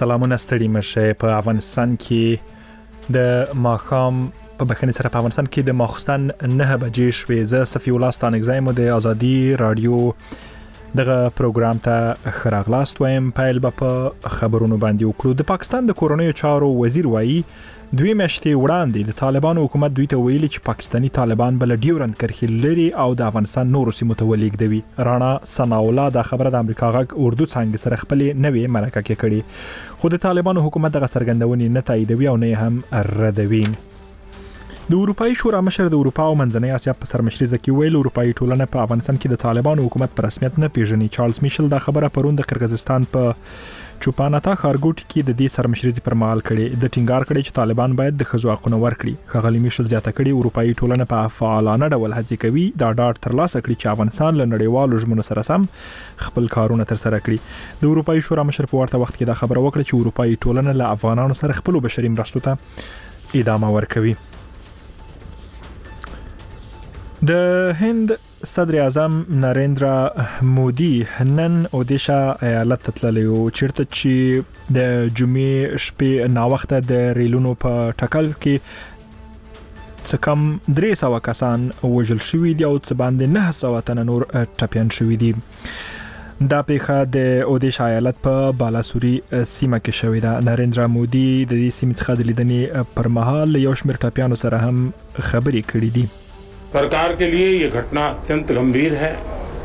سلامونه ستړي مشه. په افغانستان کې د ماخام په بخښنې سره په افغانستان کې د ماخستن 9 بجې شوې. زه صفي الله ستانګزایم د ازادي رادیو دغه پروګرام ته خراغلاست وایم. پایل په خبرونو باندې وکړو. د پاکستان د کورونیو چارو وزیر وایي 2 میاشتې وړاندې د طالبانو حکومت دوی ته ویلي چې پاکستانی طالبان بل ډیورند کرښې لري او د افغانستان نورو سیمو ته ولېږدوي. رانا ثناءالله د خبره د امریکا غږ اردو څانګې سره خپل نوې مرکه کې کړي، خو د طالبانو حکومت دغه څرګندونې نه تاییدوي او نه هم ردوي. د اروپאי شورا مشر د اروپا او منځنۍ اسیا په سرمشري ځکه ویل اروپאי ټولنه په افغانستان کې د طالبانو حکومت په رسمیت نه پیژني. چارلز میشل دا خبره پرون د قرغیزستان په چوپاناتا خارګوټ کې د دې سرمشري پر مهال کړي. د ټینګار کړي چې طالبان باید د خزو حقونه ورکړي. خغلی میشل زیاته کړي اروپאי ټولنه په فعالانه ډول هڅه کوي دا ډاډ ترلاسه کړي چې افغانستان له نړیوالو ژمنو سره سم خپل کارونه تر سره کړي. د اروپאי شورا مشر په ورته وخت کې دا خبره وکړه چې اروپאי ټولنه له افغانانو سره خپل بشري مرستو ته ادامه ورکوي. د هند صدر اعظم نریندرا مودي نن اودیشا ایالت تللی و چیرته چې د جمعې شپې نا وخته د ریلونو په ټکل کې څه کم 300 کسان وژل شوي دي او څه باندې 900 تنه نور ټپیان شوي دي. دا پیښه د اودیشا ایالت په بالاسوري سیمه کې شوې ده. نریندرا مودي د دې سیمې څخه د لیدنې پر مهال یو شمېر ټپیانو سره هم خبرې کړې دي. सरकार के लिए ये घटना अत्यंत गंभीर है.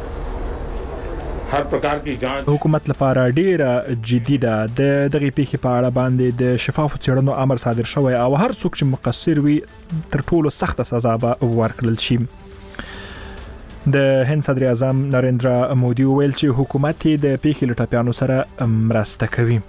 हर प्रकार की जांच حکومت لپاره ډیره جدي ده. د دغه پیښې په اړه باندې د شفاف څېړنو امر صادر شوی او هر څوک چې مقصر وي تر ټولو سخت سزا به ورکړل شي. د هند صدر اعظم نریندرا مودي ویل چې حکومت د پیښې لټاپیانو سره مرسته کوي.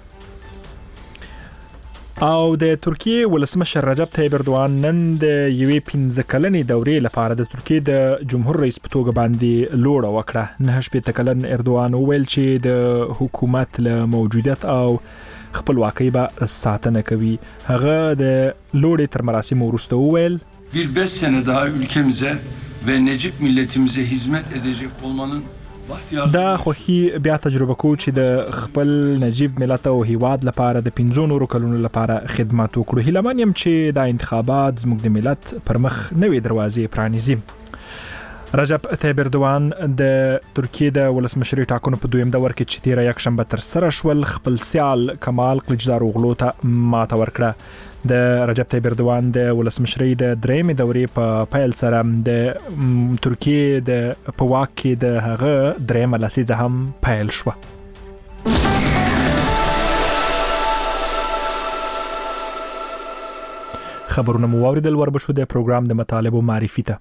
او د ترکیه ولسمشر رجب طیب اردوان نن د یوې 15 کلنې دورې لپاره د ترکیه د جمهور رئیس په توګه باندې لوړه وکړه. 9 کلن اردوان ویل چې د حکومت له موجودیت او خپلواکۍ به ساتنه کوي. هغه د لوړې تر مراسمو وروسته ویل bir 5 sene daha ülkemize ve Necip milletimize hizmet edecek olmanın دا خوخي بیا تجربه کو چې د خپل نجیب ملت او هیواد لپاره د 15 کلونو لپاره خدمت وکړو. هیلمن يم چې دا انتخابات زموږ د ملت پر مخ نوې دروازې پرانیزي. رجب طیب اردوان د ترکیه د ولسمشري ټاکنو په دویم دور کې چې تیر یکشنبه تر سره شول خپل سیال کمال کلچدار اوغلو ته ماته ورکړه. د رجب طیب اردوان د ولسمشري د درېمې دورې په پیل سره د ترکیه د په واک کې د هغه درېمه لسیزه هم پیل شو. خبرونه مو واوریدل. وربشو د پروګرام د مطالبو معرفي ته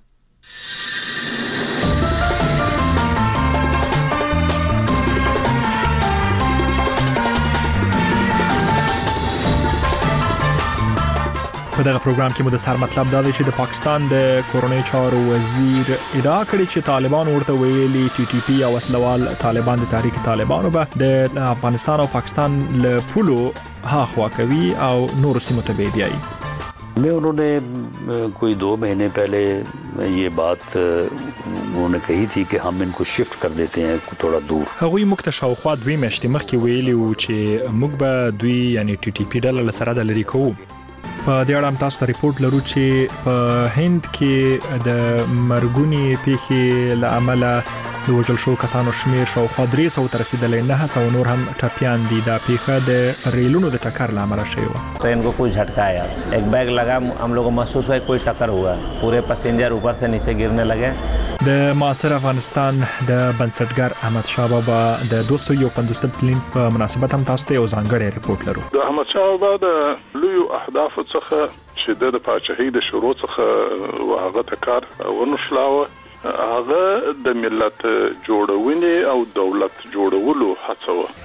په دغه پروګرام کې مو د سر مطلب دا دی چې د پاکستان د کورونیو چارو وزیر ادعا کړې چې طالبان ورته ویلي TTP او وسلوال طالبان د تحریک طالبانو به د افغانستان او پاکستان له پولو هاخوا کوي او نور سیمو ته بیایي. میں انہوں نے کوئی 2 مہینے پہلے یہ بات انہوں نے کہی تھی کہ ہم ان کو شفٹ کر دیتے ہیں تھوڑا دور. هغوی موږ ته شاوخوا 2 میاشتې مخکې ویلي وو چې موږ به دوی یعنی TTP ډله له سره د لرې کوو. په دې اړه هم تاسو ته ریپورت لرو چې په هند کې د مرګونی پیښې له امله د وژل شو کسانو شمیر شاوخوا 300 ته رسیدلی. 900 نور هم ټپیان دي. دا پیښه د ریلونو د ټکر له امله شوې وه. ट्रेन को कुछ झटका आया, एक बैग लगा, हम लोगों को महसूस हुआ कोई टक्कर हुआ, पूरे पैसेंजर ऊपर से नीचे गिरने लगे. د معاصر افغانستان د بنسټګر احمد شاه بابا د 251 تلین په مناسبت هم تاسو ته یو ځانګړی ریپورت لرو. د احمد شاه بابا د لوی اهداف څخه چې د پاچاهۍ د شروع څخه وهغه تکار ونشلاوه هغه د ملت جوړونې او دولت جوړولو هڅه و.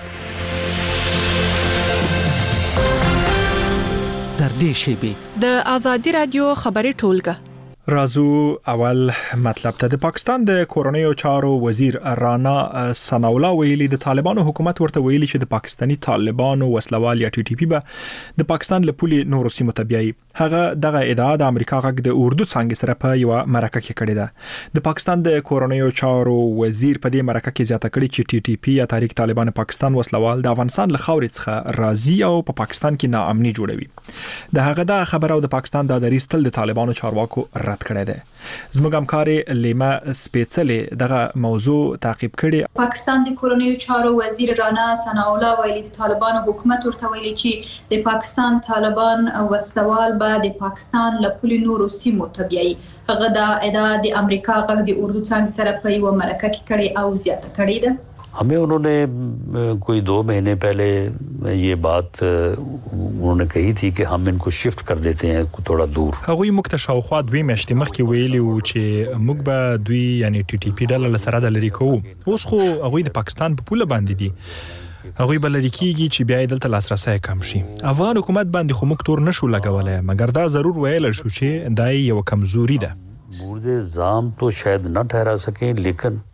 در دې شیبې د ازادي رادیو خبري ټولګه رازو اول مطلب ته د پاکستان د کورونیو چارو وزیر رانا ثناءالله ویلي د طالبانو حکومت ورته ویلي چې د پاکستانی طالبانو وسلوال یا ټي ټي پی به د پاکستان له پولي نورو سیمو ته بیایي. هغه دغه ادعا د امریکا غږ د اردو څنګه سره په یو مرکه کې کړې ده. د پاکستان د کورونیو چارو وزیر په دې مرکه کې زیاته کړې چې ټي ټي پی یا تحریک طالبان پاکستان وسلوال د افغانستان له خاورې څخه راضي او په پاکستان کې ناامني جوړوي. د هغه د خبرو د پاکستان د دریستل د طالبانو چارواکو رد کړی دی. زموږ همکارې لیما سپیڅلې دغه موضوع تعقیب کړي. پاکستان د کورونیو چارو وزیر رانا ثناءالله ویلي د طالبانو حکومت ورته ویلي چې د پاکستان طالبان وسلوال به د پاکستان له پولي نورو سیمو ته بیایي. هغه د ادعا د امریکا غږ د اردو څنګه سره په یو مرکه کې کړي او زیاته کړي ده. हमें उन्होंने कोई 2 महीने पहले ये बात उन्होंने कही थी कि हम इनको शिफ्ट कर देते हैं थोड़ा दूर. هغوی موږ ته شاوخوا 2 میاشتې مخکې ویلي وو چې موږ به دوی یعنی ټي ټي پی ډله سره د لری کوو. اوس خو هغوی د پاکستان په پوله باندې دي. هغوی بل لري کیږي چې بیا دلته لاسرسي کم شي. افغان حکومت باندې خو موږ تور نشو لګولای مګر دا ضرور ویل شو چې دای یو کمزوري ده. مورد الزام تو شاید نہ ٹھہرا سکیں لیکن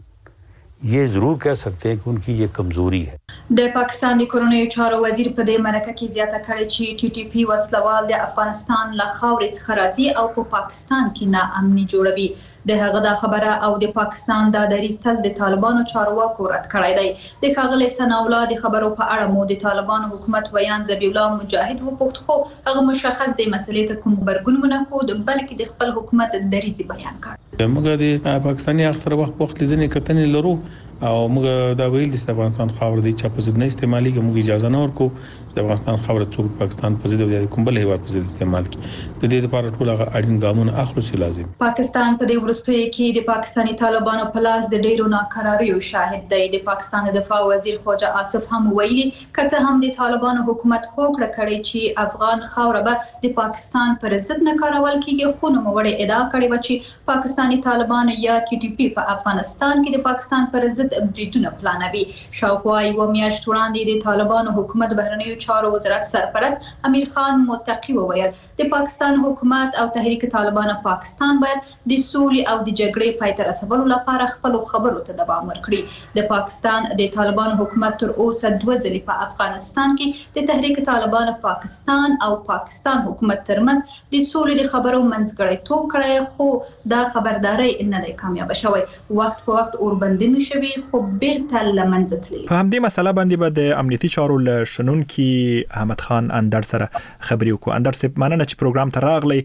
ये जरूर कह सकते हैं कि उनकी ये कमजोरी है. د پاکستان د کورونیو چارو وزیر په دې مرکه کې زیاته کړې چې ټي ټي پی وسلوال د افغانستان له خاورې څخه راځي او په پاکستان کې ناامني جوړوي. د هغه د خبره او د پاکستان د دریستل د طالبانو چارواکو رد کړی دی. د ښاغلي ثناءالله د خبرو په اړه مو د طالبانو حکومت ویان ذبیح الله مجاهد وپوښت خو هغه مشخص د مسلې ته کوم غبرګون ونه ښود بلکې د خپل حکومت دریځ بیان کړ. موږ د پاکستاني اکثر وخت لیدنې کتنې لرو او موږ دا ویل د افغانستان خاور دی چې په ضد نه استعمالي کې موږ اجازه نه ورکو چې افغانستان خاور څوک پاکستان په ضد او کوم بل هیواد په ضد استعمال کړي. د دې لپاره ټول هغه اړین ګامونه اخلو چې لازم. پاکستان په دې ورستوي کې د پاکستاني طالبانو په لاس د ډیرو ناکراریو شاهد دی. د پاکستان دفاع وزیر خواجه آصف هم ویلي کله هم د طالبانو حکومت هوکړه کړې چې افغان خاور به د پاکستان پر ضد نه کارول کیږي خو نو وړي ادعا کړې و چې پاکستاني طالبان یا ټي ټي پی په افغانستان کې د پاکستان پر ضد بریدونه پلانوي. شاوخوا یو میاشت وړاندې د طالبانو حکومت بهرنیو چارو وزارت سرپرست امیر خان متقی وویل د پاکستان حکومت او تحریک طالبان پاکستان باید د سولې او د جګړې پای ته رسولو لپاره خپل خبرو ته دوام ورکړي. د پاکستان د طالبانو حکومت تر اوسه 2 ځلې په افغانستان کې د تحریک طالبان پاکستان او پاکستان حکومت ترمنځ د سولې د خبرو منځګړیتوب کړی خو دا خبرداري نه دی کامیاب شوی. وخت په وخت اوربندونه شوي خو بیرته لمنځه تللی. په همدې مسله باندې به د امنیتي چارو له شنونکي احمد خان اندر سره خبرې وکړو. اندر صاحب مننه چې پروګرام ته راغلی.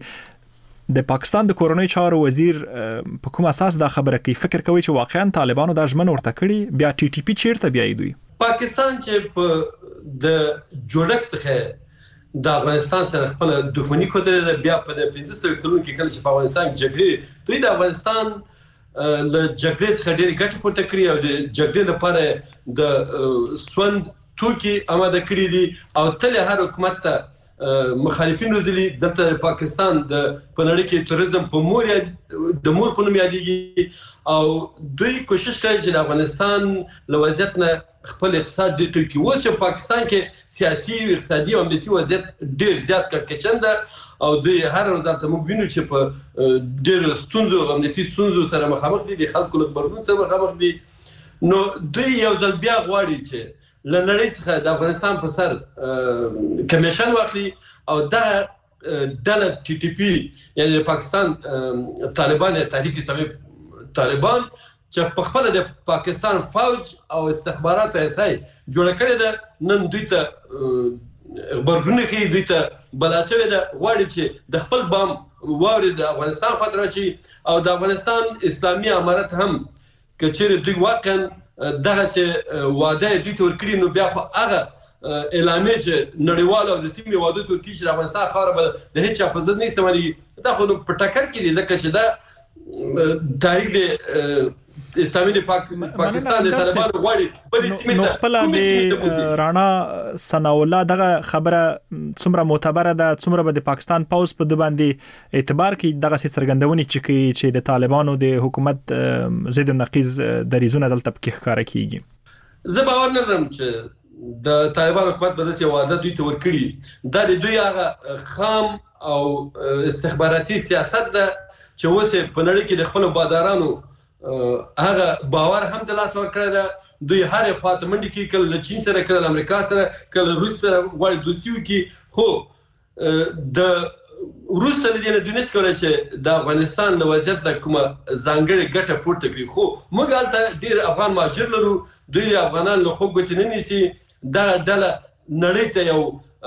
د پاکستان د کورونیو چارو وزیر په کوم اساس دا خبره کوي؟ فکر کوي چې واقعا طالبانو دا ژمن ورته کړی بیا ټي ټي پی چیرته بیاي دوی؟ پاکستان چې په د جوړک څخه د افغانستان سره خپل دښمنی کوله بیا په 1500 کلونو کې کله چې په افغانستان کې جګړې دوی د افغانستان له جګړې څخه ډېر ګټه پورته کړې او د جګړې لپاره د سوند توکي آماده کړی دي او تل هر حکومت ته مخالفین روزلي. دلته پاکستان د پنړې کې توریزم په مور د مور په نوم یادېږي او دوی کوشش کوي چې د افغانستان له وضعیت نه خپل اقتصاد ډېر کړي. اوس چې پاکستان کې سیاسي اقتصادي او امنیتي وضعیت ډېر زیات کړکېچن ده او دوی هر ورځ ته موږ وینو چې په ډېر ستونزو امنیتي ستونزو سره مخامخ دي. د خلکو له خبرونو سره مخامخ دي. نو دوی یو ځل بیا غواړي چې له نړۍ څخه د افغانستان په سر کمیشن واخلي او دا ډله ټي ټي پی یعنی پاکستان طالبان یا تحریک اسلامي طالبان چې په خپل د پاکستان فوج او استخبارات ایسای جوړ کړی ده نن دوی ته خبرونه کوي دوی ته بلاسوي ده غواړي چې د خپل بام واوري د افغانستان خاطر چې او د افغانستان اسلامي امارت هم کچېره دوی واقعا دغه چې واده دوی ته ورکړي نو بیا خو هغه اعلامیه چې نړیوال او د سیمې واده ته ورکړي چې د افغانستان خاوره به د هیڅ چا په ضد نه استعمالي. دا خو په ټکر کې دي ځکه چې دا تاریخ د اسلامي د پاکستان د طالبانو غواړي په دې سیمه ته خپل د رانا ثناءالله دغه خبره څومره معتبره ده څومره به د پاکستان پاوز په د باندې اعتبار کې دغه څرګندونې چې د طالبانو د حکومت ضد نقیض دریزونه دلته کې ښکارا کیږي. زه باور نه لرم چې د طالبانو حکومت به داسې واده دوی ته ورکړي. دا د دوی هغه خام او استخباراتي سیاست ده چې اوس په نړۍ کې د خپل بادارانو هغه باور هم د لاس ورکړی ده. دوی هر خواته منډې کوي، کله له چین سره، کله له امریکا سره، کله روس سره غواړي دوستي وکړي. خو د روس سره دوی نشي کولی چې د افغانستان له وضعیت نه کومه ځانګړې ګټه پورته کړي. خو موږ هلته ډېر افغان مهاجر لرو، دوی د افغانانو له خوا ګوتې نه نیسي. دغه ډله نړۍ ته یو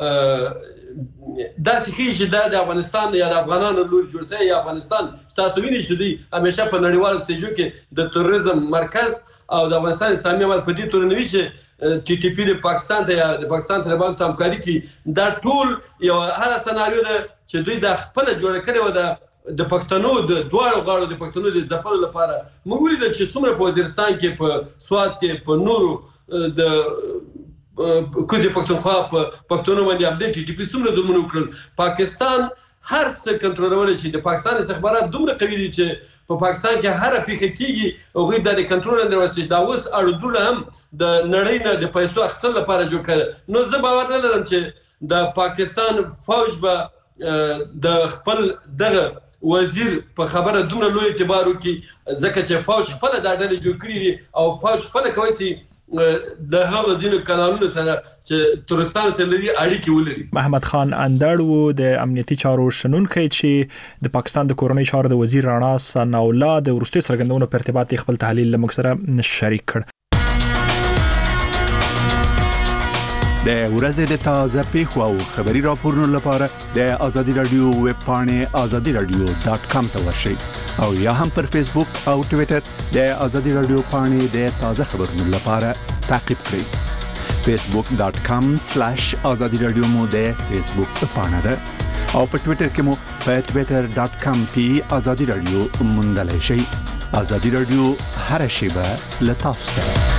داسې ښیي چې دا د افغانستان یا د افغانانو لوري جوړ شوی یا افغانستان تاسو وینئ چې دوی همیشه په نړیوالو سټیجو کې د تروریزم مرکز او د افغانستان اسلامي امارت په دې توګه نه وي چې ټي پی د پاکستان ته یا د پاکستان طالبانو ته همکاري کوي. دا ټول یو هغه سناریو ده چې دوی د خپله جوړه کړې وه د پښتنو د دواړو غاړو د پښتنو د ځپلو لپاره. موږ ولیدل چې څومره په وزیرستان کې، په سوات کې، په نورو د کوزي پښتونخوا په پښتونو باندې همدې ټي پی څومره ظلمونه وکړل. پاکستان هر څه کنټرولولی شي. د پاکستان استخبارات دومره قوي دي چې په پاکستان کې هر پیښه کیږي هغوی دا د کنټرول لاندې راوستي. دا اوس اړودوړه هم د نړۍ نه د پیسو اخیستلو لپاره جوړ کړی. نو زه باور نه لرم چې د پاکستان فوج به د خپل دغه وزیر په خبره دومره لوی اعتبار وکړي، ځکه چې فوج خپله دا ډلې جوړ کړي دي او فوج خپله کولی شي د هغه ځینو کانالونو سره چې ترکستان سره لري اړیکې ولري. محمد خان اندړ و د امنیتي چارو شنونکی چې د پاکستان د کورنۍ چارو د وزیر رانا ثناءالله د وروستیو څرګندونو په ارتباط خپل تحلیل له موږ سره شریک کړ. د ورځې د تازه پیښو او خبري راپورونو لپاره د ازادي رادیو ویب پاڼې azadiradio.com ته ورشئ او یا هم پر فیسبوک او ټوئیټر د ازادي رادیو پاڼې د تازه خبرونو لپاره تعقیب کړئ. facebook.com/azadiradio مو د فیسبوک پاڼه ده او په ټوئیټر کې مو په twitter.com ازادي رادیو موندلای شئ. ازادي رادیو هر شیبه له تاسو سره.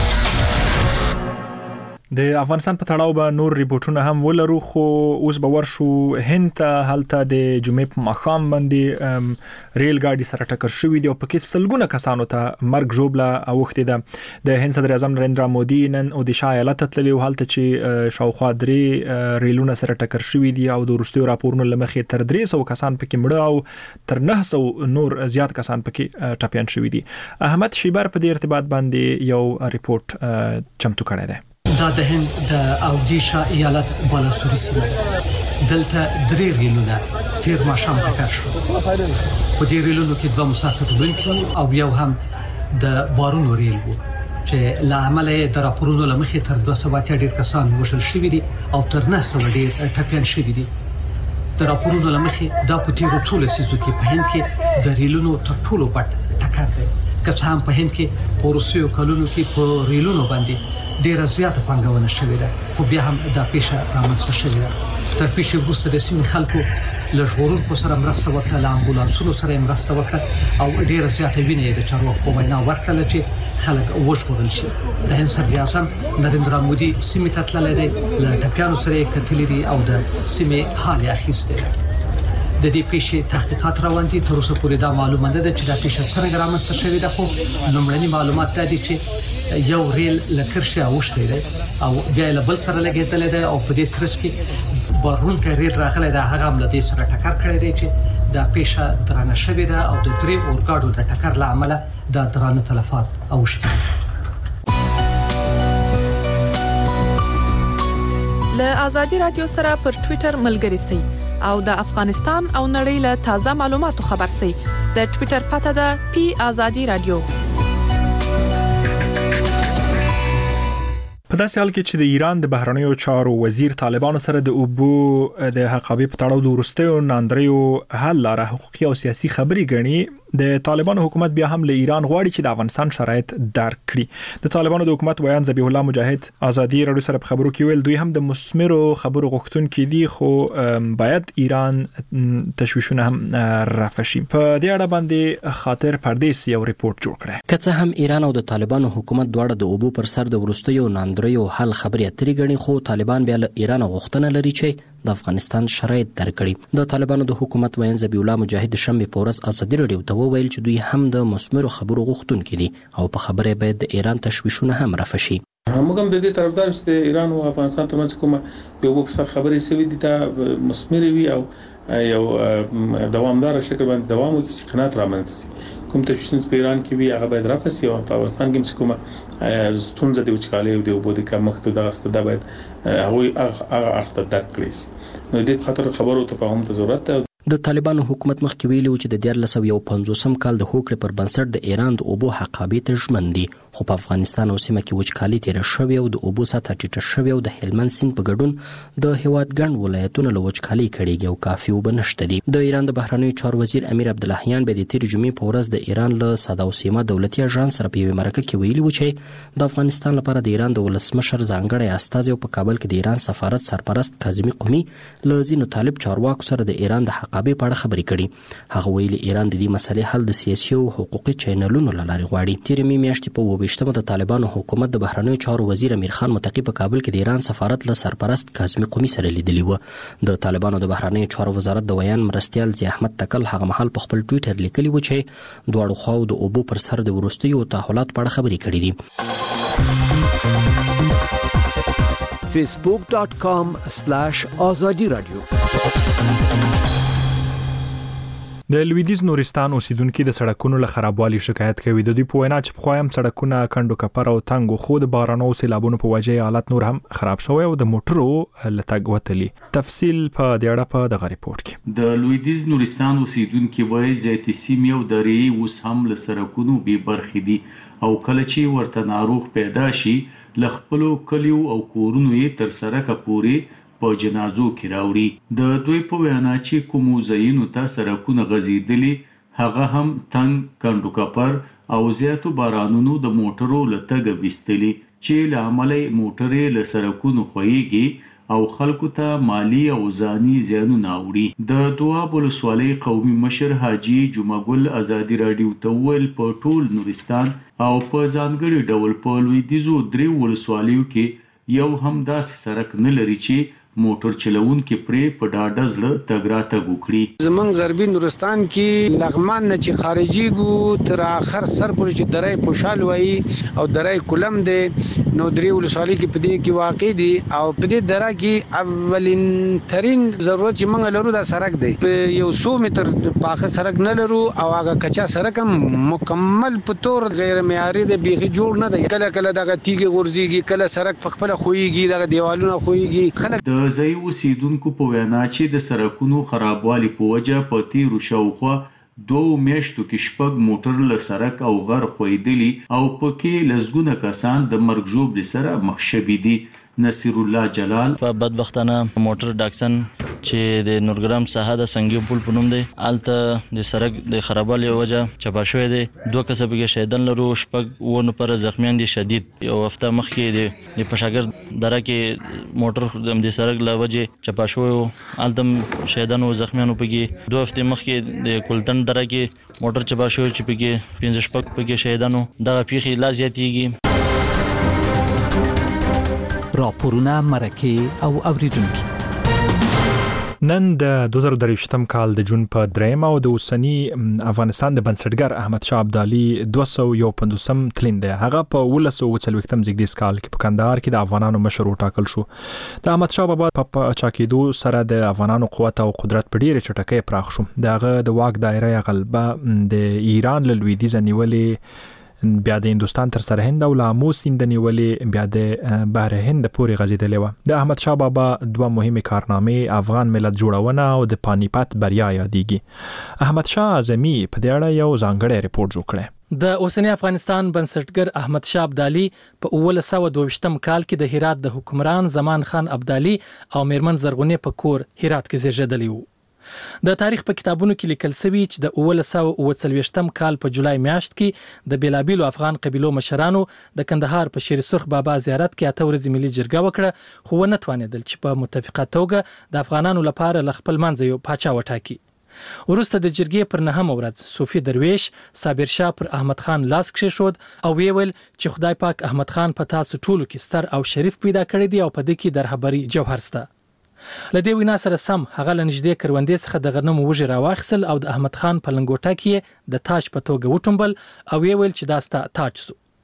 د افغانستان په تړاو به نور ریپورتونه هم ولرو، خو اوس به ورشو هند ته. هلته د جمعې په ماښام باندې ریل ګاډي سره ټکر شوی دی او پکې سلګونه کسانو ته مرګ ژوبله اوښتې ده. د هند صدر اعظم نریندرا مودي نن اودیشا ایالت ته تللی و، هلته چې شاوخوا 3 ریلونه سره ټکر شوی دي او د وروستیو راپورونو له مخې تر 300 کسان پکې مړه او تر 900 نور زیات کسان پکې ټپیان شوی دي. احمد شیبر په دې ارتباط باندې یو ریپورت چمتو کړی دی. دا د هند د اودیشا ایالت بالاسوري سیمه دلته 3 ریلونه تیر ماښام ټکر شو. په دې ریلونو کې 2 مسافر وړونکي او یو هم د بارونو ریل وو چې له امله د راپورونو له مخې تر 200 ډیر کسان وژل شوي دي او تر 900 ډیر ټپیان شوي دي. د راپورونو له مخې دا په تیرو څو لسیزو کې په هند کې د ریلونو تر ټولو غټ ټکر دی. که څه هم په هند کې په وروستیو کلونو کې په ریلونو باندې ډیره زیاته پانګونه شوې ده، خو بیا هم دا پیښه رامنځته شوې ده. تر پیښې وروسته د سیمې خلکو له ژغورونکو سره مرسته وکړه، له امبولانسونو سره مرسته وکړه او ډیره زیاته وینه یې د چارواکو په وینا ورکړله چې خلک وژغورل شي. د هند صدر اعظم نریندرا مودي سیمې ته تللی دی، له ټپیانو سره یې کتلي دي او د سیمې حال یې اخیستی دی. د دې پیښې تحقیقات روان دي. تر اوسه پورې دا معلومه ده چې دا پیښه څنګه رامنځته شوې ده، خو لومړني معلومات دا دي چې یو ریل له کرښې اوښتی دی او بیا یې له بل سره لګېدلی دی او په دې ترڅ کې بارونکی ریل راغلی دی، هغه هم له دې سره ټکر کړی دی چې دا پیښه درانه شوې ده او د 3 اورګاډو د ټکر له امله دا درانه تلفات اوښتي دي. له ازادي رادیو سره پر ټوئیټر ملګري سئ او د افغانستان او نړۍ له تازه معلوماتو خبر سئ. د ټوئیټر پته ده پی ازادي رادیو. په داسې حال کې چې د ایران د بهرنیو چارو وزیر طالبانو سره د اوبو د حقابې په تړاو د وروستیو ناندریو حل لاره حقوقي او سیاسي خبري ګڼي، د طالبانو حکومت بیا هم له ایران غواړي چې د افغانستان شرایط درک کړي. د طالبانو د حکومت ویان ذبیح الله مجاهد ازادي رادیو سره په خبرو کې ویل دوی هم د مثمرو خبرو غوښتونکي دي، خو باید ایران تشویشونه هم رفع شي. په دې اړه باندې خاطر پردیس یو ریپورت جوړ کړی. که څه هم ایران او د طالبانو حکومت دواړه د اوبو پر سر د وروستیو ناندریو حل خبري اترې ګڼي، خو طالبان بیا له ایران غوښتنه لري چې د افغانستان شرایط درک کړي. د طالبانو د حکومت ویان ذبیح الله مجاهد شنبه په ورځ ازادي رادیو ته وویل چې دوی هم د مثمرو خبرو غوښتونکي دي او په خبره باید د ایران تشویشونه هم رفع شي. موږ هم د دې طرفدار چې د ایران او افغانستان ترمنځ کومه یو په سر خبرې سوي دي ته مسمر وي او یو دوامدار شکل باندې دوام وکړي چې قناعت رامنځته شي. کوم تشویش په ایران کې وي هغه باید رافع شي او په افغانستان کې چې کومه ستونزه د وچکالۍ او د اوبو د کمښت دغه ستده باید هغه اړخ ته ډک کړي. نو دې خاطر خبرو تفاهم ته ضرورت ده. د طالبانو حکومت مخکې ویلي و چې د 1950 کال د هوکړې پر بنسټ د ایران د اوبو حقابې ته ژمن دي، خو په افغانستان او سیمه کې وچکالي تیره شوې او د اوبو سطحه ټیټه شوې او د هلمند سیند په ګډون د هیواد ګڼ ولایتونه له وچکالۍ کړيږي او کافي اوبه نشته دي. د ایران د بهرنیو چارو وزیر امیر عبداللهیان به د تیر جمعې په ورځ د ایران له ساده او سیمه دولتي اژانس سره په یوه مرکه کې ویلي و چې د افغانستان لپاره د ایران د ولسمشر ځانګړی استازی او په کابل کې د ایران سفارت سرپرست کاظمي قومي له ځینو طالب چارواکو سره د ایران د حقابې په اړه خبرې کړي. هغه ویلي ایران د دې مسلې حل د سیاسي او حقوقي چینلونو له لارې غواړي. تیر میاشتې په 28مه د طالبانو حکومت د بهرنیو چارو وزیر امیر خان متقی په کابل کې د ایران سفارت له سرپرست کاظمي قومي سره لیدلی و. د طالبانو د بهرنیو چارو وزارت د ویان مرستیال ضیا احمد تکل هغه مهال په خپل ټوئیټر لیکلی و چې دواړو خواو د اوبو پر سر د وروستیو تحولات په اړه خبرې کړې دي. facebook.com/azadi radio د لویدیز نورستان اوسیدونکو د سړکونو له خرابوالي شکایت کوي. د دوی په وینا چې پخوایم سړکونه کندو کپر او تنګو خو د بارانو سیلابونو په وجه حالت نور هم خراب شوی او د موټرو لتګ وتلی. تفصیل په دې اړه په دغه ریپورت کې. د لویدیز نورستان اوسیدونکو وایي چې سیمه او درې اوس هم له سړکونو به برخې دي او کله چې ورته ناروغ پیدا شي ل خپل کلیو او کورونو یې تر سړک پورې په جنازو کې راوړي. د دوی په وینا چې کوم ځایونو ته سړکونه غزیدلي هغه هم تنگ کندو کپر او زیاتو بارانونو د موټرو لتګ وستلي چې لامل موټرې له سړکونو خوېږي او خلکو ته مالی او ځاني زیانونه اوري. د دواب ولسوالۍ قومي مشر حاجی جمعګل ازادي رادیو ته ویل په ټول نورستان او په ځانګړي ډول په لویدیزو درې ولسوالیو کې یو هم داسې سړک نه لري چې موټر چلوونکي پرې په ډاډه زړه تګ راتګ وکړي. زمون غربي نورستان کې لغمان نه چې خارجي ګو تر اخر سر پورې چې درې پوشال وای او درې کولم دي نو درې ولسوالۍ کې پدې کې واقع دي او پدې درا کې اولین ترين ضرورت چې موږ لرو دا سړک دی. په یو 100 متر پاخه سړک نه لرو او هغه کچا سړک هم مکمل په تور غیر معیاري دی، بیخي جوړ نه دی. کله کله دغه تیګي ورځيږي، کله سړک په خپل خوېږي، دغه دیوالونه خوېږي. خلک د ځای اوسیدونکو په وینا چې د سړکونو خرابوالي په وجه په تیرو شاوخوا 2 میاشتو کې شپږ موټر له سړک او غر خوېدلي او پکې لزګونه کسان د مرګ ژوبل سره مخ شوي دي. نصیر الله جلال په بدبختانه موټر ډاکسن چې د نورګرام ساحه د سنگي پل په نوم دی الته د سړک د خرابوالي وجه چپا شوې دي. 2 کسب کې شهیدان لرو، شپږ ونه پر زخمیان دي شدید. یو هفته مخکې د پشاګر دره کې موټر د سړک له وجه چپا شوی الته شهیدان او زخمیان پکې. 2 هفته مخکې د کولتن دره کې موټر چپا شوی چې پکې 15 شپږ پکې شهیدانو دغه پیښې لا زیاتېږي. راپورونه مرکه او اوریدونکو. نن د 2023م کال د جون په 3 او د اوسنی افغانستان د بنسټګر احمد شاه ابدالي 251 تلین دی. هغه په 1940م زیږدیز کال کې په کندهار کې د افغانانو مشر وټاکل شو. د احمد شاه بابا په چاکیدو سره د افغانانو قوت او قدرت په ډیره چټکۍ پراخ شو. دغه د واک دایره غلبه د ایران له لویدیځ نیولې، بیا د هندستان تر سرحد او لامو سیند نیولې، بیا د بحر هند پورې غځیدلې و. د احمد شاه بابا 2 مهمه کارنامې افغان ملت جوړونه او د پانیپت بریا یادېږي. احمد شاه اعظمي په دې اړه یو ځانګړی ریپورت جوړ کړی. د اوسنی افغانستان بنسټګر احمد شاه ابدالي په 1922م کال کې د هرات د حکمران زمان خان ابدالي او میرمن زرغونې په کور هرات کې زیږیدلی و. د تاریخ په کتابونو کې لیکل شوی چې د 1940م کال په جولای میاشت کې د بیلابیلو افغان قبیلو مشرانو د کندهار په شیر سرخ بابا زیارت کې 8 ورځې ملي جرګه وکړه، خو ونه توانېدل چې په متفقه توګه د افغانانو لپاره ل خپل منځ یو پاچا وټاکي. وروسته د جرګې پر 9 ورځ صوفي درویش صابر شاه پر احمد خان لاس کېښود او ویل چې خدای پاک احمد خان په تاسو ټولو کې ستر او شریف پیدا کړی دی او په دې کې د رهبری جوهر شته. لدې وینا سره سم هغه لنجدې کروندې څخه د غنم وږي راواخسل او د احمد خان په لنګوټه کې د تاج په توګه وټومبل او ویل چې دا ستا تاج سو.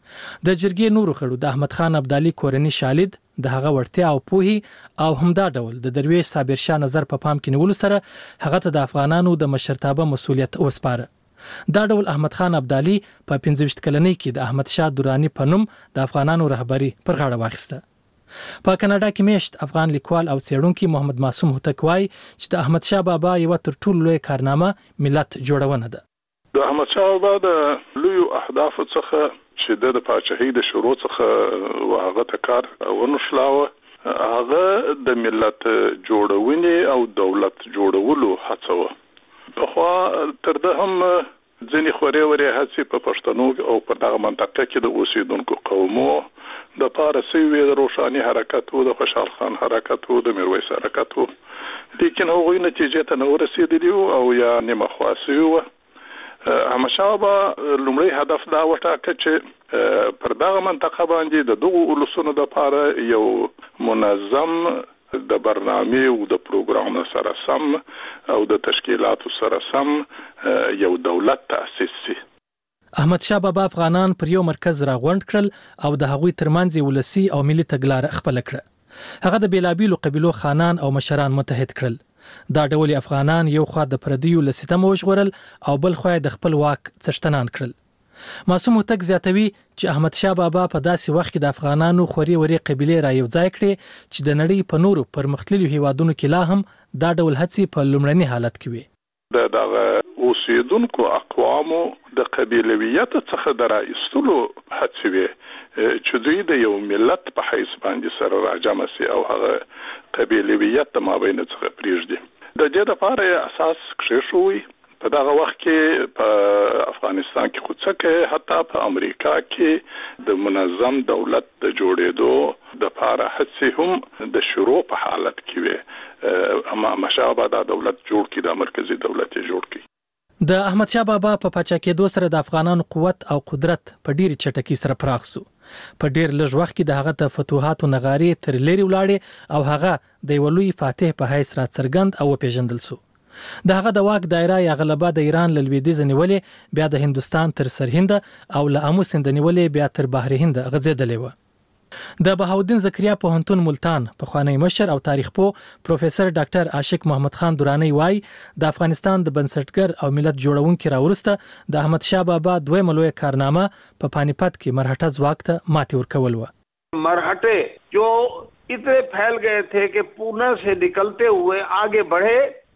د جرګې نورو غړو د احمد خان ابدالي کورنی شالید د هغه وړتیا او پوهې او همدا ډول د درویش صابر شاه نظر په پام کې نیولو سره هغه ته د افغانانو د مشرتابه مسولیت وسپاره. دا ډول احمد خان ابدالي په 15 کلنۍ کې د احمد شاه درانی په نوم د افغانانو رهبری پر غاړه واخیسته. په کاناډا کې میشت افغان لیکوال او څېړونکي محمد معصوم هوتک وایي چې د احمد شاه بابا یو تر ټولو لوی کارنامه ملت جوړونه ده. د احمد شاه بابا د لوی اهداف څخه چې د پاچاهۍ د شروع څخه هغه ته کار ونشلاوه هغه د ملت جوړونې او دولت جوړولو هڅه وه. خو تر ده هم ځینې خورې ورې هڅې په پښتنو او په دغه منطقه کې د اوسیدونکو قومو د پاره سوي د روښاني حرکت او د خوشحال خان حرکت او د میرویس حرکت وو، لیکن هغوی نتیجې ته نه ورسېدلي او یا نیمه خواصي وو. احمد شاه بابا لومړی هدف دا وټاکه چې پر دغه منطقه باندې د دغو ولسونو لپاره یو منظم د برنامه او د پروګرام سره سم او د تشکیلاتو سره سم یو دولت تأسیس شي. احمد شاه بابا افغانان پر یو مرکز راغونډ کړل او د هغوی ترمنځ ولسی او ملي تګلارې خپل کړه. هغه د بیلابیلو قبیلو خانان او مشران متحد کړل. دا ډول افغانان یو خوا د پردیو لسیتم وژغورل او بل خوا د خپل واک څښتنان کړل. معصوم هوتک زیاتوي چې احمد شاه بابا په داسې وخت کې د افغانانو خوري وري قبیلې را یو ځای کړې چې د نړۍ په نورو پرمختللو هیوادونو کې لا هم دا ډول هڅې په لومړني حالت کې وي. د اوسیدونکو اقوامو د قبیلویت څخه د راایستلو هڅې وي چې دوی د یو ملت په حیث باندې سره راجمع سي او هغه قبیلویت د مابین څخه پریږدي. د دې لپاره اساس کېښوي. په دغه وخت کې په افغانستان کې خصوصا حتی په امریکا کې د منظم دولت د جوړېدو د لپاره هڅې هم د شروع په حالت کې وي. اما مشابه دا دولت جوړ کړي، د مرکزی دولت جوړ کړي. د احمد شاه بابا په پاچا کېدو سره د افغانانو قوت او قدرت په ډیره چټکۍ سره پراخ شو. په ډیر لږ وخت کې د هغه د فتوحاتو نغارې تر لري ولاړې او هغه د ولوی فاتح په حیث را څرګند او پیژندل شو. د هغه د واک دایره یا غلبه د ایران له لویدیځ نیولې بیا د هندستان تر سرهند او له امو سیند نیولې بیا تر بحر هند غځېدلې و. د بهاودین زکریا پوهنتون ملتان په خوانی مشر او تاریخ پوه پروفیسور ډاکټر عاشق محمد خان درانی وای د افغانستان د بنسټګر او ملت جوړونکو راورسته د احمد شاه بابا دویمه لوی کارنامه په پانیپت کې مرهټه ځواک ته ماتې ورکول و. مرهټه جو اتنے پھیل گئے تھے کہ پونا سے نکلتے ہوئے آگے بڑھے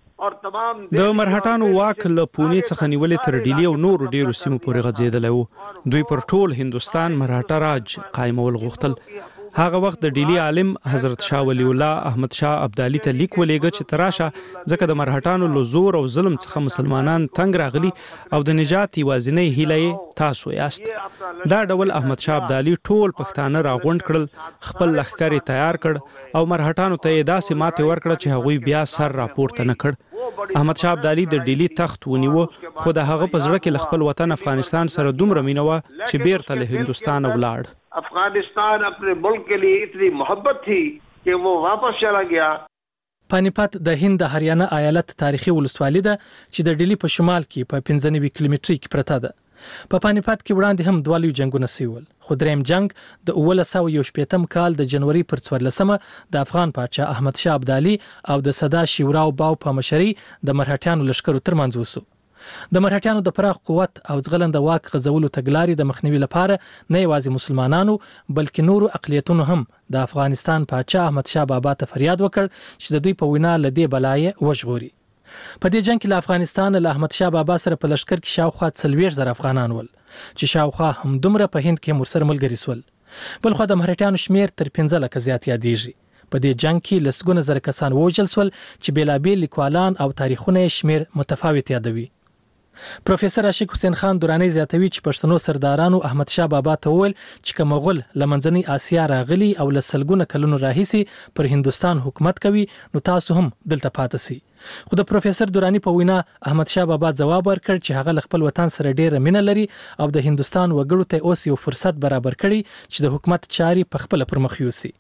د مرهټانو واک له پونې څخه نیولې تر ډیلی او نور ډیرو سیمو پورې غځېدلی و. دوی پر ټول هندستان مرهټه راج قائمول غوښتل. هغه وخت د ډیلی عالم حضرت شاه ولی الله احمد شاه ابدالي ته لیک ولېږه چې تراشه ځکه د مرهټانو له زور او ظلم څخه مسلمانان تنگ راغلي او د نجات یوازینی هیله تاسو یاست. دا ډول احمد شاه ابدالي ټول پښتانه راغونډ کړل، خپل لښکر تیار کړ او مرهټانو ته داسې ماته ورکړه چې هغوی بیا سر راپورته نه کړ. احمد شاه ابدالي د ډیلی تخت ونیو، خو د هغه په زړه کې خپل وطن افغانستان سره دومره مینه و چې بیرته له هندستان ولاړ. افغانستان اپنے ملک کے لیے اتنی محبت تھی کہ وہ واپس چلا گیا. پانیپت د هند هریانه ایالت تاریخي ولسوالۍ ده چې د ډیلی په شمال کې په 95 کیلومتري کې پرته ده. په پانیپت کې وړاندې هم دوه لوی جنگونه سوي، خو دریم جنگ د 1918 کال د جنوري پر 14مه د افغان پاچا احمد شاه ابدالي او د سدا شیوراو باو په مشرۍ د مرهټیانو لشکرو ترمنځ وسو. د مرهټیانو د پراخ قوت او ځغلند واک غزولو تګلارې د مخنیوي لپاره نه یوازې مسلمانانو بلکې نورو اقلیتونو هم د افغانستان پاچا احمد شاه بابا ته فریاد وکړ چې د دوی په وینا له دې بلایې وژغوري. په دې جنگ کې له افغانستان له احمد شاه بابا سره په لشکر کې شاوخوا 40,000 افغانان ول چې شاوخوا هم دومره په هند کې مرسر ملګری سول. بل خو د مرهټیانو شمیر تر 15 لکه زیات یادېږي. په دې جنگ کې لسګونه زره کسان ووژل سول چې بیلابیل لیکوالان او تاریخونه شمیر متفاوت یادوي. پروفیسور عاشق حسین خان درانی زیاتوي چې پښتنو سردارانو احمد شاه بابا ته وویل چې کوم مغول لمنځنۍ آسیا راغلي او لسلګونه کلونو راهیسي پر هندستان حکومت کوي نو تاسو هم دلته پاتې سئ. خو د پروفیسور درانی په وینا احمد شاه بابا ځواب ورکړ چې هغه خپل وطن سره ډیره مینه لري او د هندستان وګړو ته اوس یو فرصت برابر کړي چې د حکومت چاري په خپل پرمخ یوسي.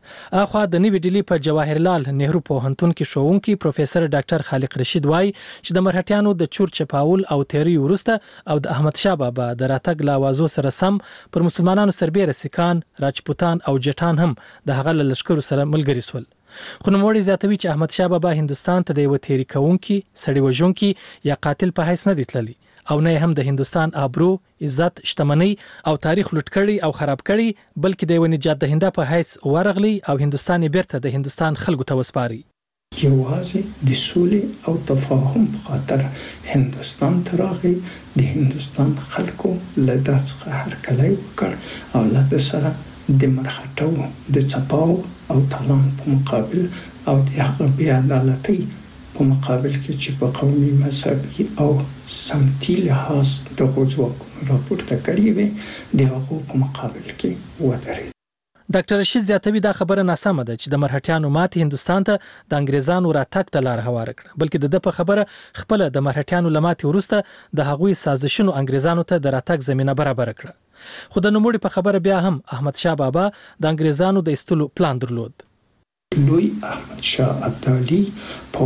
اخوا د نوې ډیلی په جواهرلال نهرو پوهنتون کې ښوونکي پروفیسور ډاکټر خالق رشید وای چې د مرهټیانو د چور چپاول او تیری ورسته او د احمد شاه بابا د راتګ لاوازو سره سم پر مسلمانانو سربېره سکان، راجپوتان او جټان هم د هغه لشکرو سره ملګري سول. خو نوموړي زیاتوي چې احمد شاه بابا هندستان ته د یو تیری کوونکي، سړی وژونکي یا قاتل په حیث نه دی تللی او نه هم د هندستان آبرو، عزت، شتمنۍ او تاریخ لوټ کړي او خراب کړي، بلکې د یو نجات دهنده په حیث ورغلی او هندستان بیرته د هندستان خلکو ته وسپاري. یوازې د سولې او تفاهم په خاطر هندستان ته راغی، د هندستان خلکو له دا څخه هرکلی وکړ او له ده سره د مرهټو د څپاو او تالان په مقابل او د هغه بې عدالتۍ په مقابل کې چې په قومي، مذهبي او سمتي لحاظ دغو ځواکونو راپورته کړي وي د هغو په مقابل کې ودرېد. ډاکټر رشید زیاتوي دا خبره ناسمه ده چې د مرهټیانو ماتې هندستان ته د انګریزانو راتګ ته لار هواره کړه، بلکې د ده په خبره خپله د مرهټیانو له ماتې وروسته د هغوی سازشونو انګریزانو ته د راتګ زمینه برابره کړه. خو د نوموړي په خبره بیا هم احمد شاه بابا د انګریزانو د ایستلو پلان درلود. لوی احمد شاه ابدالي په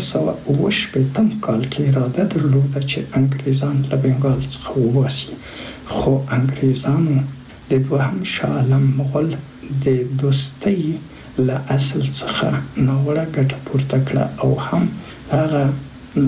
1908 کال کې اراده درلوده چې انګریزان له بنګال څخه وباسي، خو انګریزانو د دوهم شاه عالم مغول د دوستۍ له اصل څخه ناوړه ګټه پورته کړه او هم هغه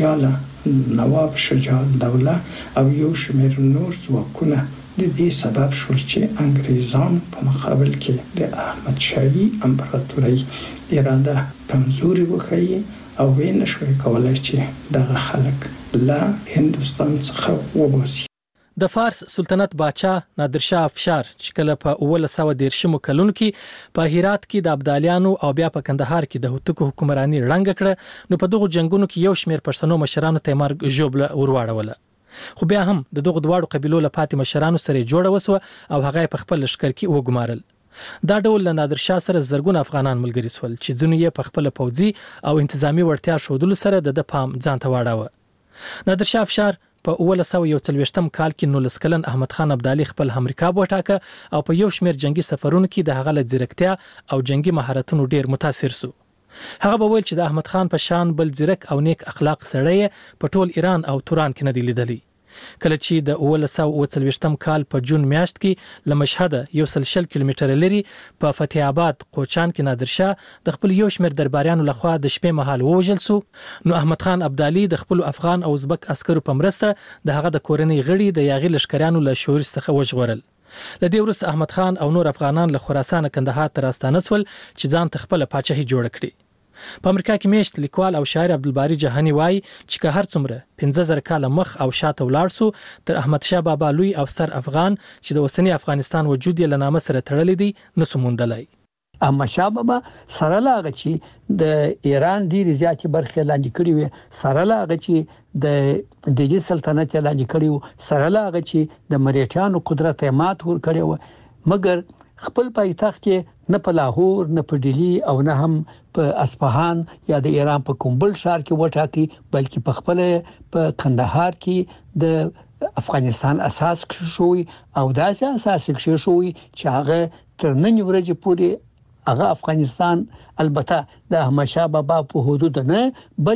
ناسیاله نواب شجاع الدوله او یو شمېر نور ځواکونه د دې سبب شول چې انګریزان په مقابل کې د احمد شاهي امپراتورۍ اراده کمزوري وښیي او ویې نشوای کولی چې دغه خلک له هندوستان څخه وباسي. د فارس سلطنت باچا نادرشاه افشار چې کله په 1913 کلونو کې په هرات کې د ابدالیانو او بیا په کندهار کې د هوتکو حکمراني ړنګه کړه، نو په دغو جنگونو کې یو شمېر پښتنو مشرانو ته مرګ ژوبله ورواړوله. خو بیا هم د دغو دواړو قبیلو له پاتې مشرانو سره جوړه وسوه او هغه په خپل لښکر کې وګمارل. دا ډول له نادرشاه سره زرګونه افغانان ملګري سول چې ځینو یې په خپل پوځي او انتظامی وړتیا ښودلو سره د پام ځان ته واړاوه. نادرشاه افشار په 1941 کال کې 19 کلن احمد خان ابدالي خپل همریکاب وټاکه او په یو شمېر جنگي سفرونو کې د هغه له ځیرکتیا او جنگي مهارتونو ډیر متاثر سو. هغه به ویل چې د احمد خان په شان بل ځیرک او نیک اخلاق سړی په ټول ایران او توران کې نه دی لیدلی. کله چې د 1940 کال په جون میاشت کې له مشهد 160 کیلومتره لري په فتح آباد قوچان کې نادرشاه د خپل یو شمېر درباریانو لخوا د شپې مهال ووژل سو، نو احمد خان ابدالي د خپل افغان او ازبک عسکرو په مرسته د هغه د کورنۍ غړي د یاغي لشکریانو له شورش څخه وژغورل. لدې وروسته احمد خان او نور افغانان له خراسان کندهار ته راستانه سول چې ځان ته خپل پاچاهي جوړ کړي. په امریکا کې میشت لیکوال او شاعر عبدالباری جهانی وای چې که هر څومره 15000 کاله مخ او شاته ولاړ سو تر احمد شاه بابا لوی او ستر افغان چې د اوسنی افغانستان وجود یې له نامه سره تړلی دی نسو موندلای. احمد شاه بابا سره لاغه چې د ایران ډیر زیاتې برخې لاندې کړې وي، سره لاغه چې د دلی سلطنت لاندې کړی و، سره لاغه چې د مرهټیانو قدرت مات ور کړی و، مګر خپل پایتخت کې نه په لاهور، نه په ډیلی او نه هم په اصفهان یا د ایران په کوم بل ښار کې وټاکي، بلکې په خپل په کندهار کې د افغانستان اساس شوی او داسې اساس شوی چې هغه تر نن ورځې پورې هغه افغانستان البته د احمد شاه بابا په حدود نه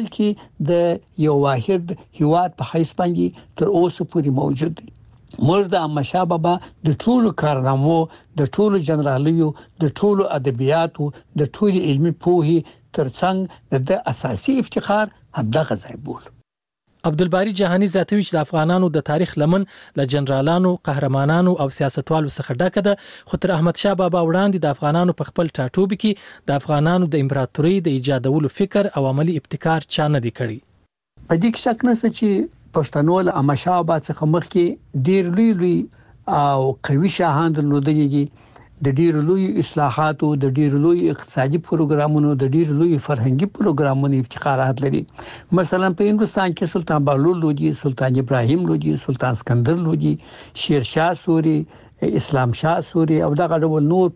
بلکې د یو واحد هیواد په حیث باندې تر اوسه پورې موجود دی. موږ د احمد شاه بابا د ټولو کارنامو، د ټولو جنرالیو، د ټولو ادبیاتو، د ټولو علمي پوهې ترڅنګ د اساسي افتخار همدغه ځای بول. عبدالباری جهانی زیاتوي چې د افغانانو د تاریخ لمن له جنرالانو، قهرمانانو او سیاستوالو څخه ډکه ده، خو تر احمد شاه بابا وړاندې د افغانانو په خپل ټاټوبي کې د افغانانو د امپراتورۍ د ایجادولو فکر او عملی ابتکار چا نه دی کړی. په دې کې شک نشته چې پښتنو له احمد شاه بابا څخه مخکې ډیر لوی او قوي شاهان درلودلي دي، د ډیر لوی اصلاحاتو، د ډیر لوی اقتصادي پروګرامونو، د ډیر لوی فرهنګي پروګرامونو افتخارات لري. مثلا په هندستان کې سلطان بهلول لودي، سلطان ابراهیم لودي، سلطان اسکندر لودي، شیر شاه سوري، اسلام شاه سوري او دغه ډول نور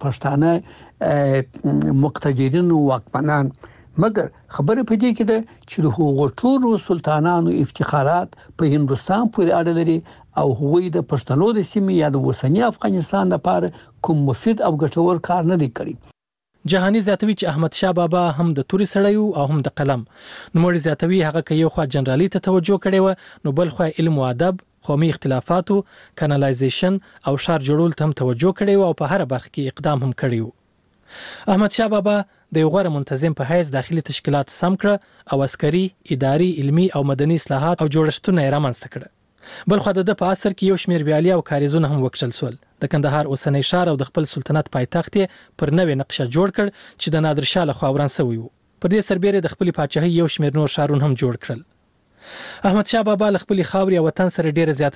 پښتانه مقتدرین او واکمنان. مګر خبره پدې کې ده چې د هغو ټولو سلطانانو افتخارات په هندستان پورې اړه لري او هغوی د پښتنو د سیمې یا د اوسنی افغانستان لپاره کوم مفید او ګټور کار نه دی کړی. جهاني زیاتوي چې احمد شاه بابا هم د توري سړی او هم د قلم. نوموړي زیاتوي هغه که یو خوا جنرالي ته توجه کړې و نو بل خوا علم او ادب، قومي اختلافاتو، کانالایزیشن او شار جوړول ته هم توجه کړې و او په هر برخه کې اقدام هم کړی و. احمد شاه بابا د یو غوره منتظم په حیث داخلي تشکیلات سم کړ او عسکري، اداري، علمي او مدني اصلاحات او جوړښتونه یې رامنځته کړل. بل خو د په عصر کې یو شمېر بیالي او کاریزونه هم وکړل سول. د کندهار اوسنی ښار او د خپل سلطنت پایتخت پر نوې نقشه جوړ کړ چې د نادر شاه لخوا وران شوی و. په دې سربېره د خپل پاچاهۍ یو شمېر نور ښارونه هم جوړ کړل. احمد شاه بابا له خپل خاورې او وطن سره ډېر زیات